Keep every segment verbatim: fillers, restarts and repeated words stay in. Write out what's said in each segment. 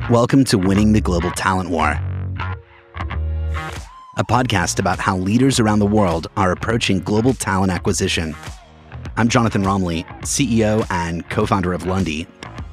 Welcome to Winning the Global Talent War, a podcast about how leaders around the world are approaching global talent acquisition. I'm Jonathan Romley, C E O and co-founder of Lundy.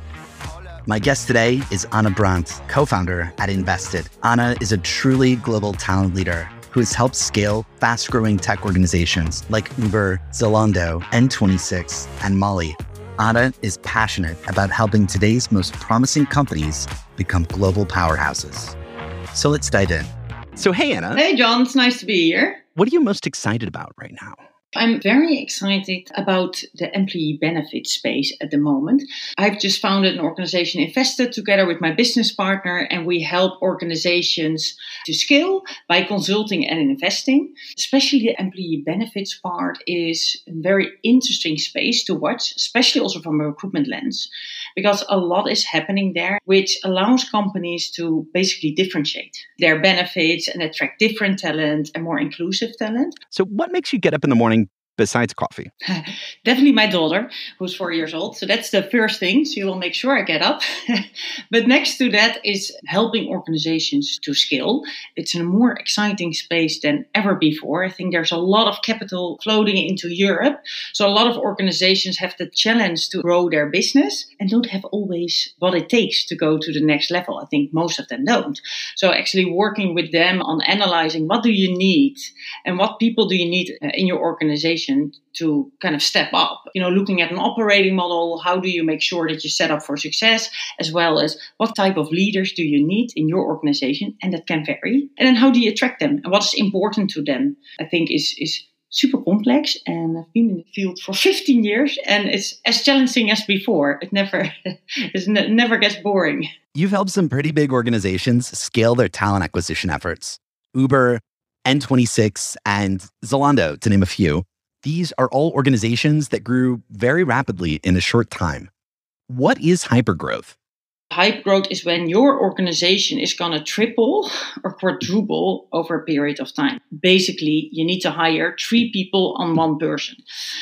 My guest today is Anna Brandt, co-founder at Invested. Anna is a truly global talent leader who has helped scale fast-growing tech organizations like Uber, Zalando, N twenty-six, and Molly. Anna is passionate about helping today's most promising companies become global powerhouses. So let's dive in. So hey, Anna. Hey, John. It's nice to be here. What are you most excited about right now? I'm very excited about the employee benefit space at the moment. I've just founded an organization, Invested, together with my business partner, and we help organizations to scale by consulting and investing. Especially the employee benefits part is a very interesting space to watch, especially also from a recruitment lens, because a lot is happening there, which allows companies to basically differentiate their benefits and attract different talent and more inclusive talent. So what makes you get up in the morning besides coffee? Definitely my daughter, who's four years old. So that's the first thing. So you will make sure I get up. But next to that is helping organizations to scale. It's a more exciting space than ever before. I think there's a lot of capital floating into Europe. So a lot of organizations have the challenge to grow their business and don't have always what it takes to go to the next level. I think most of them don't. So actually working with them on analyzing what do you need and what people do you need in your organization to kind of step up, you know, looking at an operating model, how do you make sure that you set up for success, as well as what type of leaders do you need in your organization, and that can vary. And then how do you attract them and what's important to them, I think is, is super complex. And I've been in the field for fifteen years and it's as challenging as before. It never, it never gets boring. You've helped some pretty big organizations scale their talent acquisition efforts. Uber, N twenty-six, and Zalando, to name a few. These are all organizations that grew very rapidly in a short time. What is hypergrowth? Hypergrowth is when your organization is going to triple or quadruple over a period of time. Basically, you need to hire three people on one person.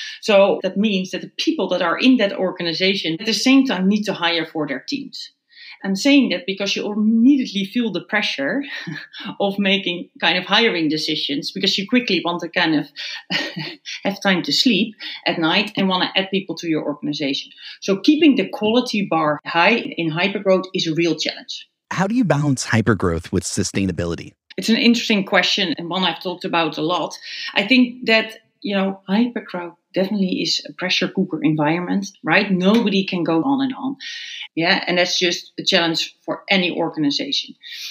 So that means that the people that are in that organization at the same time need to hire for their teams. I'm saying that because you immediately feel the pressure of making kind of hiring decisions because you quickly want to kind of have time to sleep at night and want to add people to your organization. So keeping the quality bar high in hypergrowth is a real challenge. How do you balance hypergrowth with sustainability? It's an interesting question and one I've talked about a lot. I think that, you know, hypergrowth definitely is a pressure cooker environment, right? Nobody can go on and on. Yeah, and that's just a challenge for any organization.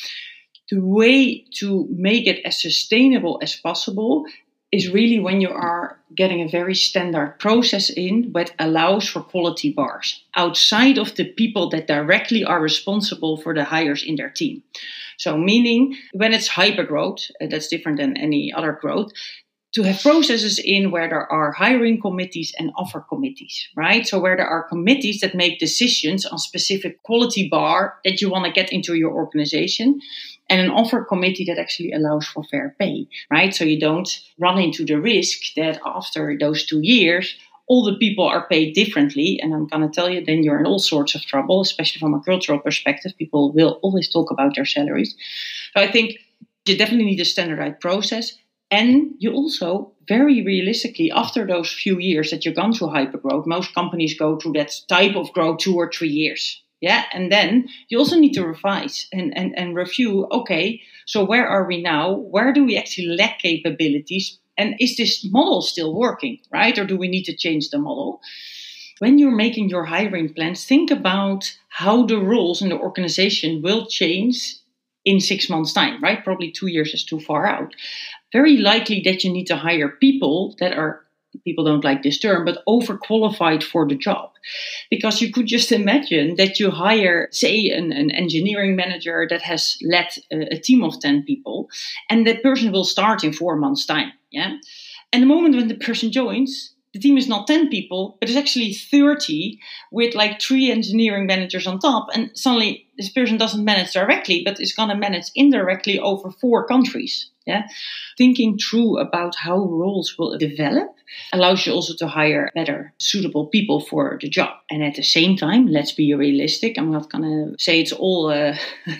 The way to make it as sustainable as possible is really when you are getting a very standard process in that allows for quality bars outside of the people that directly are responsible for the hires in their team. So meaning when it's hypergrowth, that's different than any other growth, to have processes in where there are hiring committees and offer committees, right? So where there are committees that make decisions on specific quality bar that you want to get into your organization, and an offer committee that actually allows for fair pay, right? So you don't run into the risk that after those two years, all the people are paid differently. And I'm going to tell you, then you're in all sorts of trouble, especially from a cultural perspective. People will always talk about their salaries. So I think you definitely need a standardized process. And you also, very realistically, after those few years that you've gone through hypergrowth, most companies go through that type of growth two or three years. Yeah. And then you also need to revise and, and, and review, okay, so where are we now? Where do we actually lack capabilities? And is this model still working, right? Or do we need to change the model? When you're making your hiring plans, think about how the roles in the organization will change in six months' time, right? Probably two years is too far out. Very likely that you need to hire people that are, people don't like this term, but overqualified for the job. Because you could just imagine that you hire, say, an, an engineering manager that has led a, a team of ten people, and that person will start in four months' time. Yeah. And the moment when the person joins, the team is not ten people, but it's actually thirty with like three engineering managers on top. And suddenly this person doesn't manage directly, but is going to manage indirectly over four countries. Yeah. Thinking through about how roles will develop allows you also to hire better, suitable people for the job. And at the same time, let's be realistic. I'm not going to say it's all uh,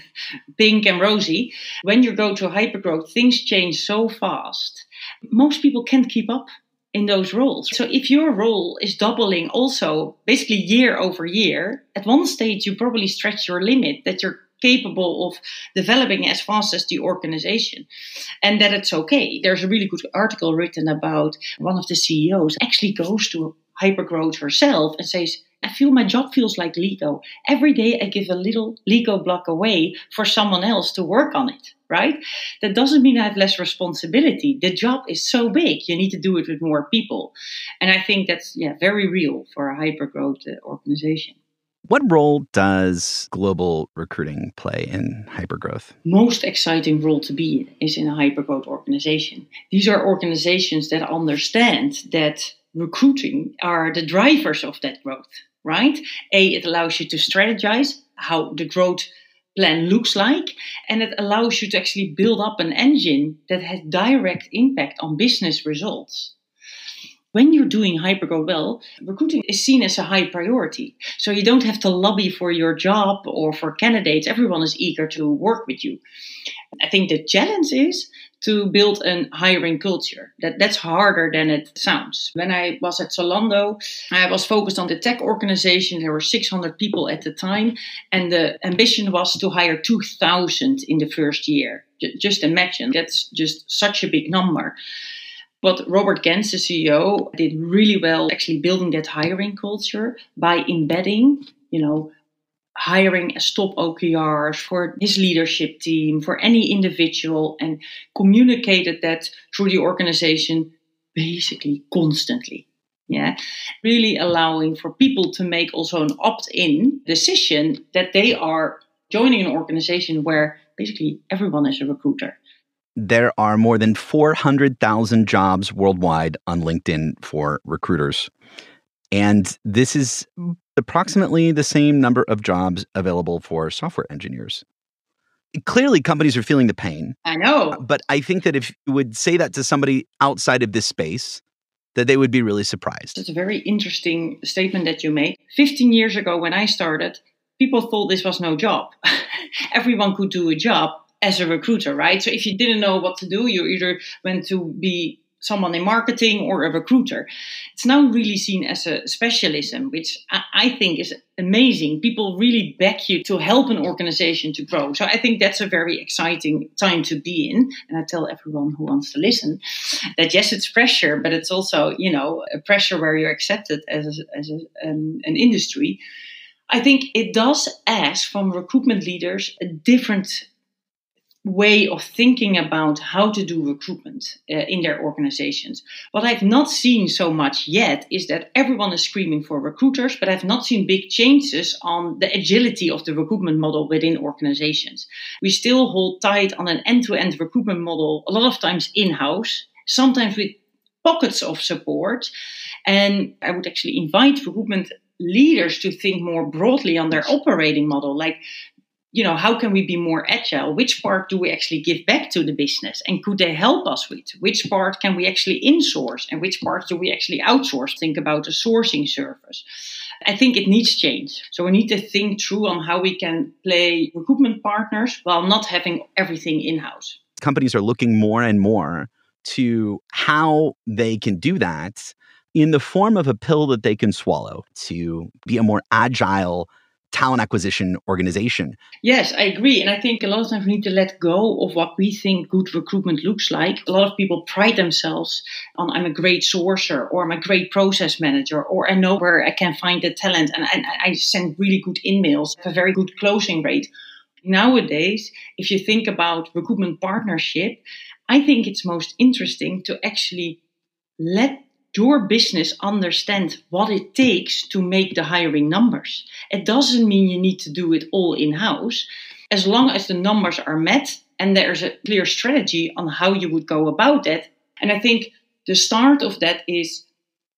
pink and rosy. When you go to hypergrowth, things change so fast. Most people can't keep up in those roles. So if your role is doubling also basically year over year, at one stage you probably stretch your limit that you're capable of developing as fast as the organization, and that it's okay. There's a really good article written about one of the C E Os actually goes to hypergrowth herself and says, I feel my job feels like Lego. Every day I give a little Lego block away for someone else to work on it, right? That doesn't mean I have less responsibility. The job is so big, you need to do it with more people. And I think that's yeah very real for a hypergrowth uh, organization. What role does global recruiting play in hypergrowth? Most exciting role to be in is in a hypergrowth organization. These are organizations that understand that recruiting are the drivers of that growth, right? A, it allows you to strategize how the growth plan looks like, and it allows you to actually build up an engine that has direct impact on business results. When you're doing hypergrowth well, recruiting is seen as a high priority. So you don't have to lobby for your job or for candidates. Everyone is eager to work with you. I think the challenge is to build a hiring culture. That, that's harder than it sounds. When I was at Zalando, I was focused on the tech organization. There were six hundred people at the time. And the ambition was to hire two thousand in the first year. J- just imagine, that's just such a big number. But Robert Gens, the C E O, did really well actually building that hiring culture by embedding, you know, hiring as top O K Rs for his leadership team, for any individual, and communicated that through the organization basically constantly. Yeah, really allowing for people to make also an opt-in decision that they are joining an organization where basically everyone is a recruiter. There are more than four hundred thousand jobs worldwide on LinkedIn for recruiters. And this is approximately the same number of jobs available for software engineers. Clearly, companies are feeling the pain. I know. But I think that if you would say that to somebody outside of this space, that they would be really surprised. It's a very interesting statement that you made. fifteen years ago, when I started, people thought this was no job. Everyone could do a job as a recruiter, right? So if you didn't know what to do, you either went to be someone in marketing or a recruiter. It's now really seen as a specialism, which I think is amazing. People really back you to help an organization to grow. So I think that's a very exciting time to be in. And I tell everyone who wants to listen that yes, it's pressure, but it's also, you know, a pressure where you're accepted as, a, as a, um, an industry. I think it does ask from recruitment leaders a different way of thinking about how to do recruitment uh, in their organizations. What I've not seen so much yet is that everyone is screaming for recruiters, but I've not seen big changes on the agility of the recruitment model within organizations. We still hold tight on an end-to-end recruitment model, a lot of times in-house, sometimes with pockets of support. And I would actually invite recruitment leaders to think more broadly on their operating model, like, you know, how can we be more agile? Which part do we actually give back to the business? And could they help us with? Which part can we actually insource? And which parts do we actually outsource? Think about a sourcing service. I think it needs change. So we need to think through on how we can play recruitment partners while not having everything in-house. Companies are looking more and more to how they can do that in the form of a pill that they can swallow to be a more agile talent acquisition organization. Yes, I agree. And I think a lot of times we need to let go of what we think good recruitment looks like. A lot of people pride themselves on I'm a great sourcer or I'm a great process manager or I know where I can find the talent and I, I send really good in-mails, have a very good closing rate. Nowadays, if you think about recruitment partnership, I think it's most interesting to actually let your business understand what it takes to make the hiring numbers. It doesn't mean you need to do it all in-house. As long as the numbers are met and there's a clear strategy on how you would go about that. And I think the start of that is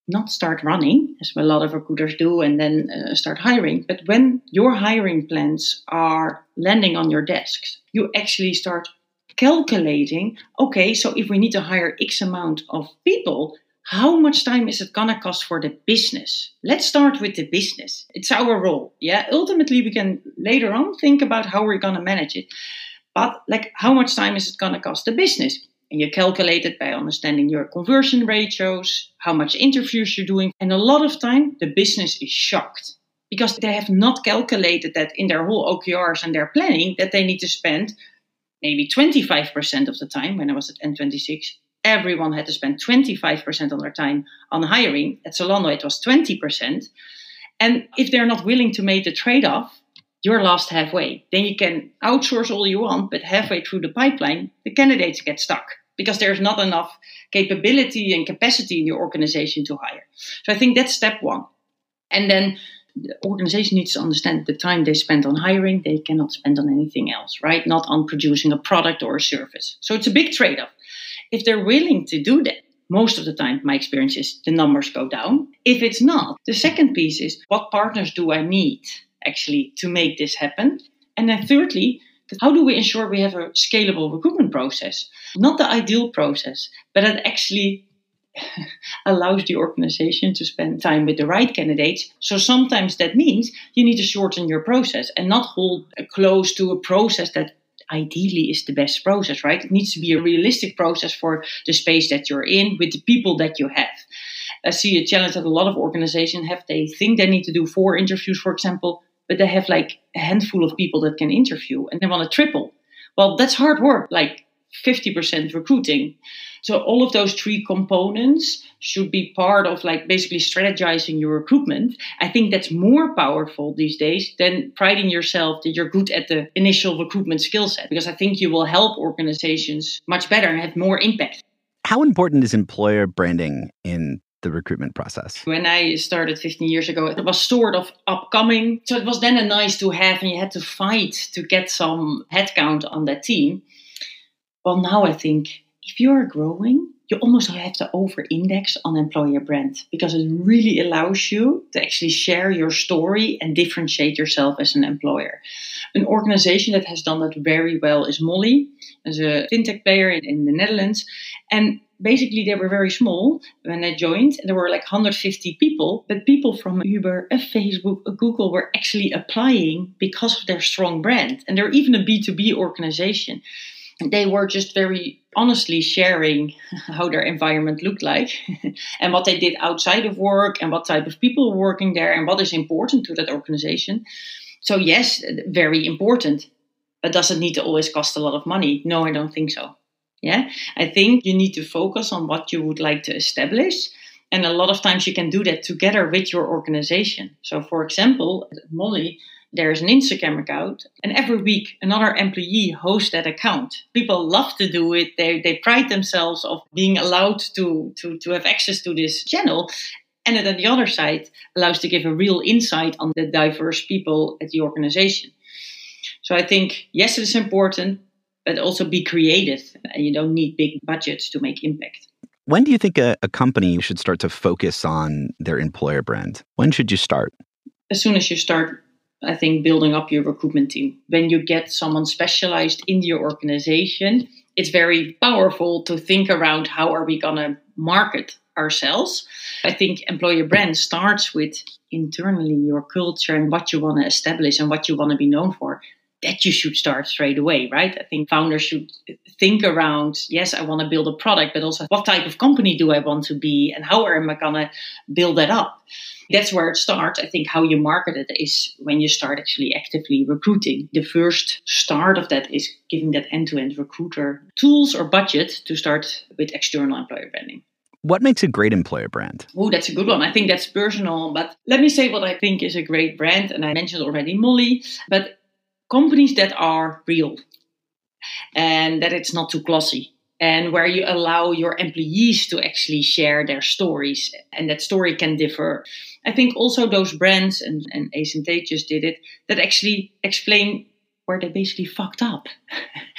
not start running, as a lot of recruiters do, and then uh, start hiring. But when your hiring plans are landing on your desks, you actually start calculating, okay, so if we need to hire X amount of people, how much time is it going to cost for the business? Let's start with the business. It's our role. Yeah. Ultimately, we can later on think about how we're going to manage it. But like, how much time is it going to cost the business? And you calculate it by understanding your conversion ratios, how much interviews you're doing. And a lot of time, the business is shocked because they have not calculated that in their whole O K Rs and their planning that they need to spend maybe twenty-five percent of the time. When I was at N twenty-six, everyone had to spend twenty-five percent of their time on hiring. At Zalando, it was twenty percent. And if they're not willing to make the trade-off, you're lost halfway. Then you can outsource all you want, but halfway through the pipeline, the candidates get stuck because there's not enough capability and capacity in your organization to hire. So I think that's step one. And then the organization needs to understand the time they spend on hiring, they cannot spend on anything else, right? Not on producing a product or a service. So it's a big trade-off. If they're willing to do that, most of the time, my experience is the numbers go down. If it's not, the second piece is what partners do I need actually to make this happen? And then thirdly, how do we ensure we have a scalable recruitment process? Not the ideal process, but that actually allows the organization to spend time with the right candidates. So sometimes that means you need to shorten your process and not hold close to a process that ideally is the best process, right? It needs to be a realistic process for the space that you're in with the people that you have. I see a challenge that a lot of organizations have. They think they need to do four interviews, for example, but they have like a handful of people that can interview and they want to triple. Well, that's hard work, like fifty percent recruiting. So all of those three components should be part of like basically strategizing your recruitment. I think that's more powerful these days than priding yourself that you're good at the initial recruitment skill set, because I think you will help organizations much better and have more impact. How important is employer branding in the recruitment process? When I started fifteen years ago, it was sort of upcoming. So it was then a nice to have and you had to fight to get some headcount on that team. Well, now I think if you're growing, you almost have to over-index on employer brand because it really allows you to actually share your story and differentiate yourself as an employer. An organization that has done that very well is Molly, as a fintech player in, in the Netherlands. And basically, they were very small when I joined. There were like one hundred fifty people, but people from Uber, a Facebook, a Google were actually applying because of their strong brand. And they're even a B two B organization. They were just very honestly sharing how their environment looked like and what they did outside of work and what type of people were working there and what is important to that organization. So yes, very important, but does it need to always cost a lot of money? No, I don't think so. Yeah, I think you need to focus on what you would like to establish. And a lot of times you can do that together with your organization. So for example, at Molly, there's an Instagram account, and every week another employee hosts that account. People love to do it. They they pride themselves of being allowed to, to, to have access to this channel. And then the other side allows to give a real insight on the diverse people at the organization. So I think, yes, it is important, but also be creative. And you don't need big budgets to make impact. When do you think a, a company should start to focus on their employer brand? When should you start? As soon as you start, I think, building up your recruitment team. When you get someone specialized in your organization, it's very powerful to think around how are we going to market ourselves. I think employer brand starts with internally your culture and what you want to establish and what you want to be known for. That you should start straight away, right? I think founders should think around, yes, I want to build a product, but also what type of company do I want to be and how am I going to build that up? That's where it starts. I think how you market it is when you start actually actively recruiting. The first start of that is giving that end-to-end recruiter tools or budget to start with external employer branding. What makes a great employer brand? Oh, that's a good one. I think that's personal, but let me say what I think is a great brand. And I mentioned already Molly, but companies that are real and that it's not too glossy. And where you allow your employees to actually share their stories, and that story can differ. I think also those brands, and, and Ace and Tate just did it, that actually explain where they basically fucked up.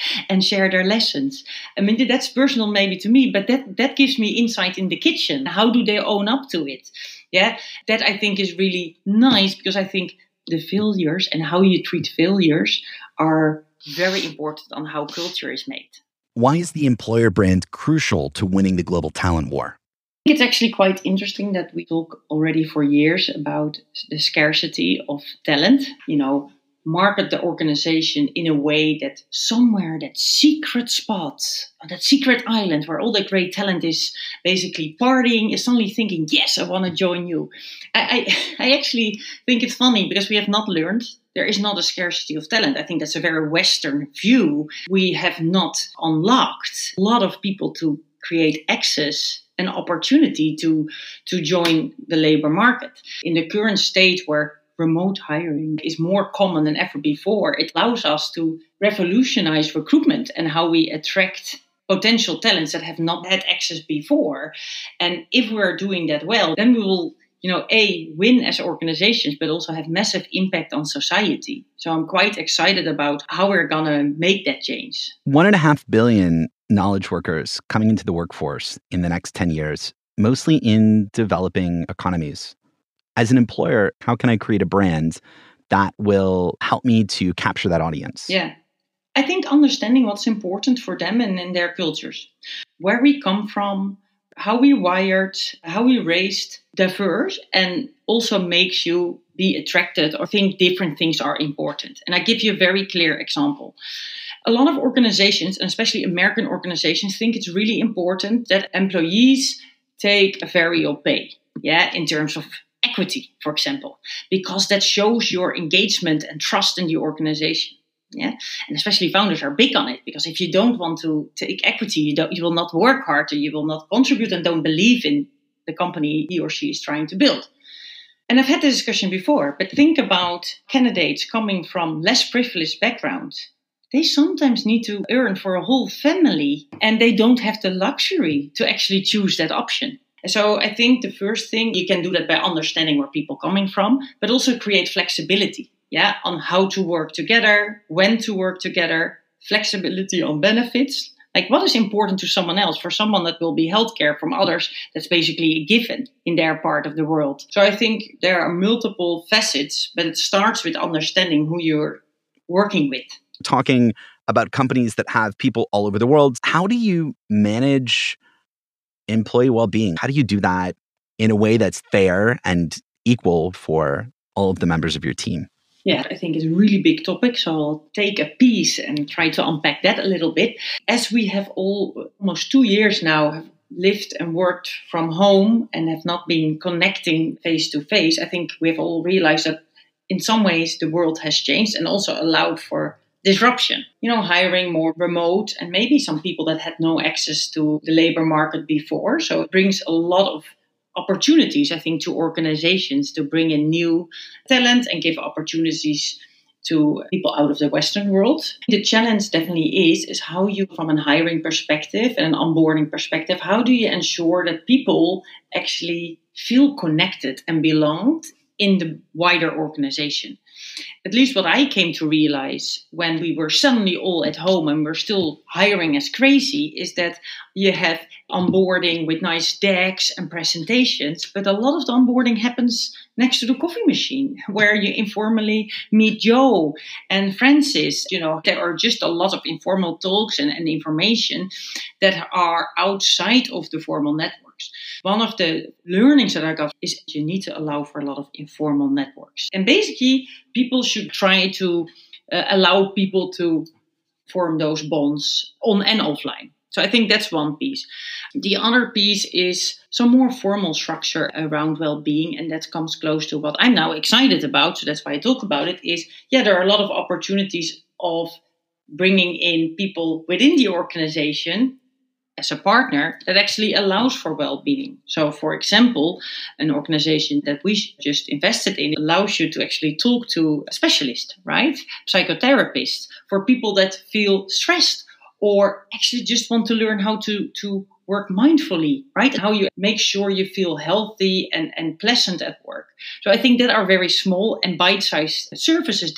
and share their lessons. I mean, that's personal maybe to me, but that, that gives me insight in the kitchen. How do they own up to it? Yeah, that I think is really nice, because I think the failures and how you treat failures are very important on how culture is made. Why is the employer brand crucial to winning the global talent war? I think it's actually quite interesting that we talk already for years about the scarcity of talent. You know, market the organization in a way that somewhere that secret spot, that secret island where all the great talent is basically partying, is suddenly thinking, yes, I want to join you. I, I, I actually think it's funny because we have not learned. There is not a scarcity of talent. I think that's a very Western view. We have not unlocked a lot of people to create access and opportunity to, to join the labor market. In the current state where remote hiring is more common than ever before, it allows us to revolutionize recruitment and how we attract potential talents that have not had access before. And if we're doing that well, then we will, you know, A, win as organizations, but also have massive impact on society. So I'm quite excited about how we're going to make that change. One and a half billion knowledge workers coming into the workforce in the next ten years, mostly in developing economies. As an employer, how can I create a brand that will help me to capture that audience? Yeah. I think understanding what's important for them and in their cultures, where we come from, how we wired, how we raised, diverse, and also makes you be attracted or think different things are important. And I give you a very clear example. A lot of organizations, and especially American organizations, think it's really important that employees take a variable pay, yeah, in terms of equity, for example, because that shows your engagement and trust in the organization. Yeah, and especially founders are big on it, because if you don't want to take equity, you don't, you will not work hard, you will not contribute, and don't believe in the company he or she is trying to build. And I've had this discussion before, but think about candidates coming from less privileged backgrounds. They sometimes need to earn for a whole family, and they don't have the luxury to actually choose that option. So I think the first thing, you can do that by understanding where people are coming from, but also create flexibility, yeah, on how to work together, when to work together, flexibility on benefits. Like what is important to someone else? For someone that will be healthcare, from others that's basically a given in their part of the world. So I think there are multiple facets, but it starts with understanding who you're working with. Talking about companies that have people all over the world, how do you manage employee well-being? How do you do that in a way that's fair and equal for all of the members of your team? Yeah, I think it's a really big topic. So I'll take a piece and try to unpack that a little bit. As we have all almost two years now have lived and worked from home and have not been connecting face to face, I think we've all realized that in some ways the world has changed and also allowed for disruption, you know, hiring more remote, and maybe some people that had no access to the labor market before. So it brings a lot of opportunities, I think, to organizations to bring in new talent and give opportunities to people out of the Western world. The challenge definitely is, is how you, from a hiring perspective and an onboarding perspective, how do you ensure that people actually feel connected and belonged in the wider organization? At least what I came to realize when we were suddenly all at home and we're still hiring as crazy is that you have onboarding with nice decks and presentations, but a lot of the onboarding happens next to the coffee machine where you informally meet Joe and Francis. You know, there are just a lot of informal talks and, and information that are outside of the formal networks. One of the learnings that I got is you need to allow for a lot of informal networks. And basically, people should try to uh, allow people to form those bonds on and offline. So I think that's one piece. The other piece is some more formal structure around well-being, and that comes close to what I'm now excited about. So that's why I talk about it is, yeah, there are a lot of opportunities of bringing in people within the organization as a partner that actually allows for well-being. So, for example, an organization that we just invested in allows you to actually talk to a specialist, right? Psychotherapist, for people that feel stressed or actually just want to learn how to, to work mindfully, right? How you make sure you feel healthy and, and pleasant at work. So I think that are very small and bite-sized services that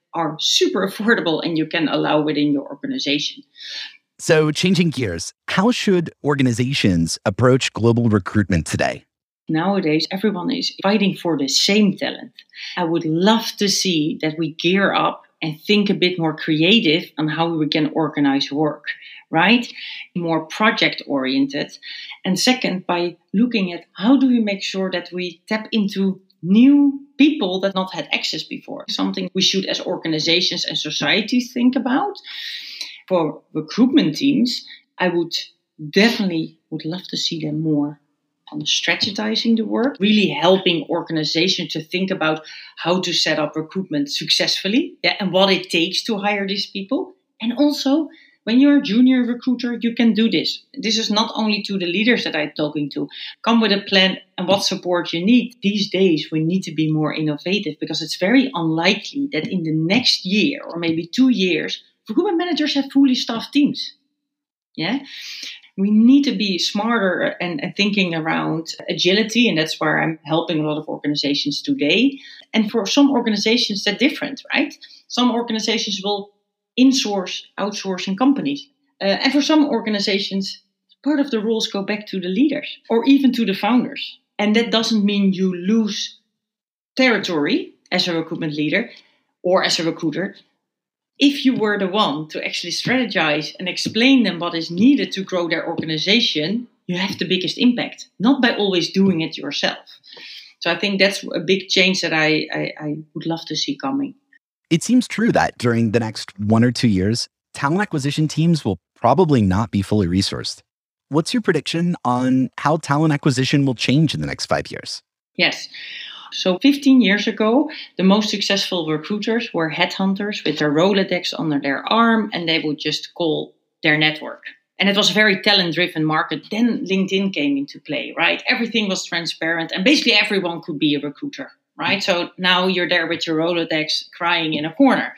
are super affordable and you can allow within your organization. So changing gears, how should organizations approach global recruitment today? Nowadays, everyone is fighting for the same talent. I would love to see that we gear up and think a bit more creative on how we can organize work, right? More project oriented. And second, by looking at how do we make sure that we tap into new people that not had access before. Something we should as organizations and societies think about. For recruitment teams, I would definitely would love to see them more on strategizing the work, really helping organizations to think about how to set up recruitment successfully, yeah, and what it takes to hire these people. And also, when you're a junior recruiter, you can do this. This is not only to the leaders that I'm talking to. Come with a plan and what support you need. These days, we need to be more innovative because it's very unlikely that in the next year or maybe two years, recruitment managers have fully staffed teams. Yeah. We need to be smarter and, and thinking around agility, and that's where I'm helping a lot of organizations today. And for some organizations, they're different, right? Some organizations will insource, outsourcing companies. Uh, and for some organizations, part of the roles go back to the leaders or even to the founders. And that doesn't mean you lose territory as a recruitment leader or as a recruiter. If you were the one to actually strategize and explain them what is needed to grow their organization, you have the biggest impact, not by always doing it yourself. So I think that's a big change that I, I, I would love to see coming. It seems true that during the next one or two years, talent acquisition teams will probably not be fully resourced. What's your prediction on how talent acquisition will change in the next five years? Yes. So fifteen years ago, the most successful recruiters were headhunters with their Rolodex under their arm, and they would just call their network. And it was a very talent-driven market. Then LinkedIn came into play, right? Everything was transparent, and basically everyone could be a recruiter, right? So now you're there with your Rolodex crying in a corner.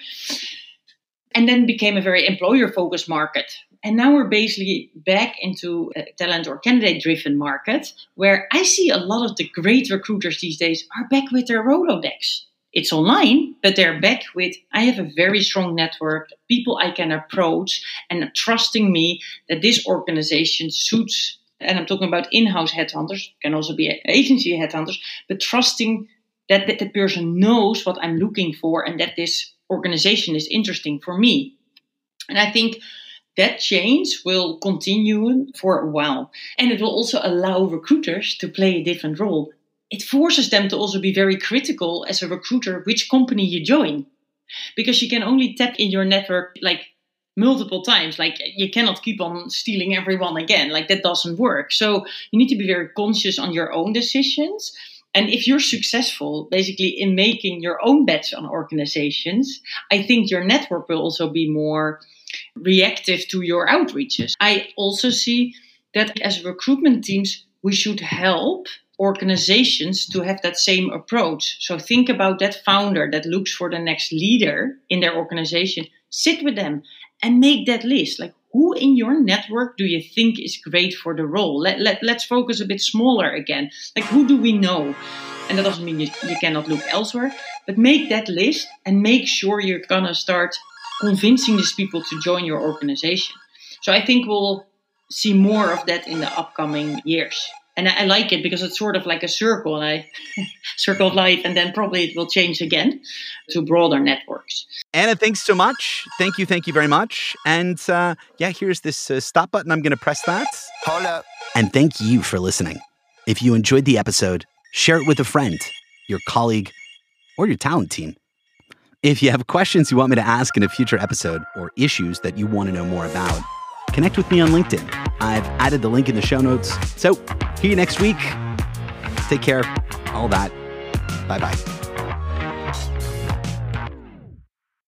And then became a very employer-focused market. And now we're basically back into a talent or candidate-driven market where I see a lot of the great recruiters these days are back with their Rolodex. It's online, but they're back with, I have a very strong network, people I can approach and trusting me that this organization suits, and I'm talking about in-house headhunters, can also be agency headhunters, but trusting that the person knows what I'm looking for and that this organization is interesting for me. And I think that change will continue for a while. And it will also allow recruiters to play a different role. It forces them to also be very critical as a recruiter, which company you join. Because you can only tap in your network like multiple times. Like you cannot keep on stealing everyone again. Like that doesn't work. So you need to be very conscious on your own decisions. And if you're successful, basically, in making your own bets on organizations, I think your network will also be more reactive to your outreaches. I also see that as recruitment teams, we should help organizations to have that same approach. So think about that founder that looks for the next leader in their organization. Sit with them and make that list. Like, who in your network do you think is great for the role? Let, let, let's focus a bit smaller again. Like, who do we know? And that doesn't mean you, you cannot look elsewhere. But make that list and make sure you're going to start convincing these people to join your organization. So I think we'll see more of that in the upcoming years. And I, I like it because it's sort of like a circle, and I circle of life, and then probably it will change again to broader networks. Anna, thanks so much. Thank you. Thank you very much. And uh, yeah, here's this uh, stop button. I'm going to press that. Hold up. And thank you for listening. If you enjoyed the episode, share it with a friend, your colleague, or your talent team. If you have questions you want me to ask in a future episode or issues that you want to know more about, connect with me on LinkedIn. I've added the link in the show notes. So, see you next week. Take care. All that. Bye-bye.